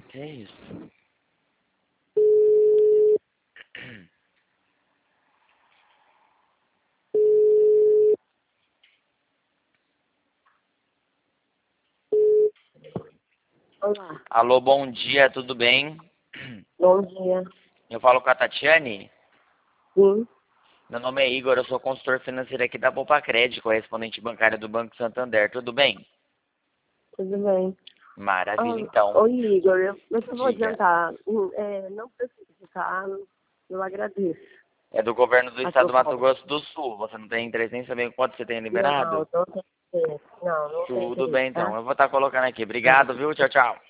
Que isso? Olá, Alô, bom dia, tudo bem? bom dia. Eu falo com a Tatiane. Sim, Meu nome é Igor, eu sou consultor financeiro aqui da Poupa Crédito, correspondente bancário do Banco Santander. Tudo bem? tudo bem. Maravilha, então. Oi, Igor, eu vou Diga. adiantar. Não precisa, tá? Eu agradeço É do governo do a estado do Mato proposta. Grosso do Sul. Você não tem interesse em saber quanto você tem Não, liberado? não tem interesse. Não tem Tudo interesse, bem, então. tá? Eu vou estar colocando aqui. Tá. Obrigado, viu? Tchau, tchau.